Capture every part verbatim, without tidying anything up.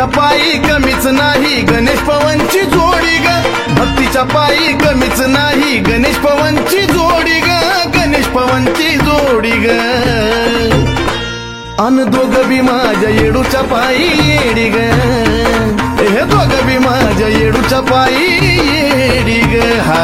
पायी कमीच नाही गणेश पवनची जोडी ग, भक्तीच्या पायी कमीच नाही गणेश पवनची जोडी ग, गणेश पवनची जोडी ग. अन दोघ बी माझ्या येडूच्या पायी येडी ग, हे दोघ बी माझ्या येडूच्या पायी येडी ग. हा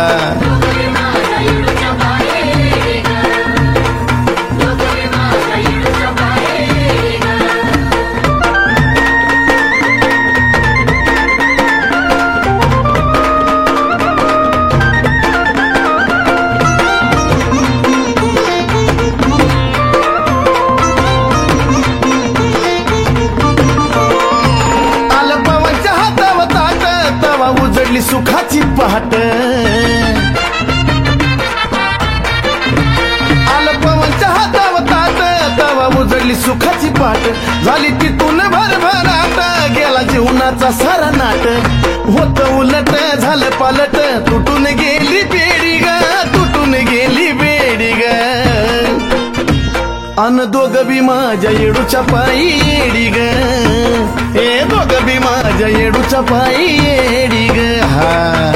उजडली सुखाची पहाट, आलं पवनच्या हातावर ताट, तवा उजडली सुखाची पाट, झाली तिथून भरभराट, गेला जीवनाचा सारा नाट, होत उलट झालं पालट, तुटून गेली बेडी ग, तुटून गेली बेडी ग. अन दोघ बी माझ्या येडूच्या पायी येडी ग, हे दोघ बी माझ्या येडूच्या पायी येडी ग. हा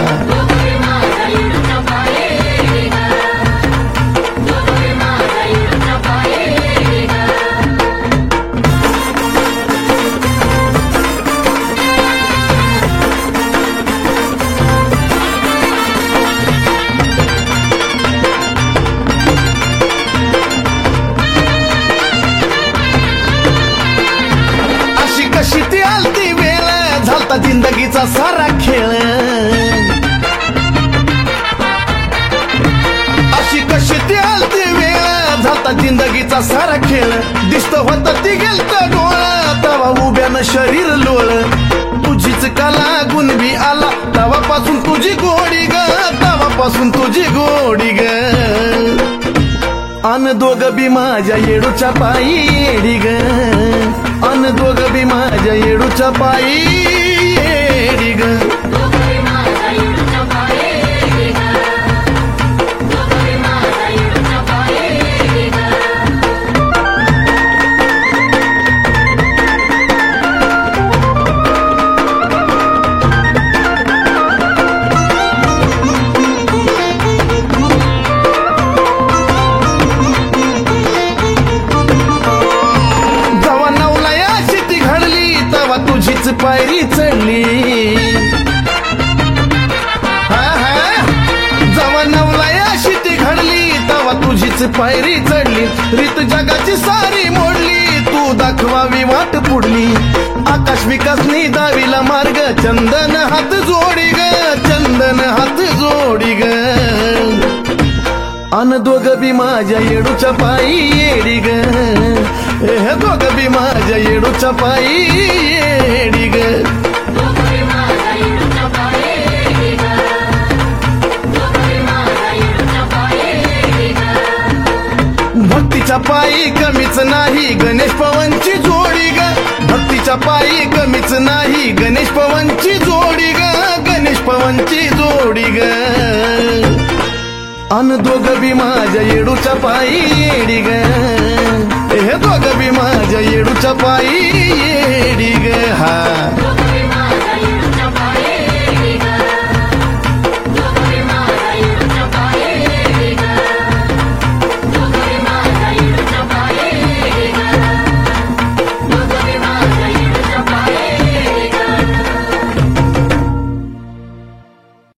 कशी ती आलती वेळ, झालता जिंदगीचा सारा खेळ, अशी कशी ती आलती वेळ, झालता जिंदगीचा सारा खेळ, दिसत होत ती गेलत डोळ, तवा उभ्यानं शरीर लोळ, तुझीच कला गुणबी आला, तवापासून तुझी गोडी ग, तवापासून तुझी गोडी ग. अन दोघ बी माझ्या येडूच्या पायी येडी ग, अन दोघ बी माझ्या येडूच्या पायी येडी ग. तुझीच पायरी चढली, हा हा जवा नवला शिटी घडली, तवा तुझीच पायरी चढली, रीत जगाची सारी मोडली, तू दाखवावी वाट पुढली, आकाश विकासनी दाविला मार्ग, चंदन हात जोडी ग, चंदन हात जोडी ग. अन दोघ बी माझ्या येडूच्या पायी येडी ग, हे दोघ बी माझ्या येडूच्या पायी येडी ग. भक्तीच्या पायी कमीच नाही गणेश पवनची जोडी ग, भक्तीच्या पायी कमीच नाही गणेश पवनची जोडी ग, गणेश पवनची जोडी ग. अन दोघ बी माझ्या येडूच्या पायी येडी ग, हे दोघ बी माझ्या येडूच्या पायी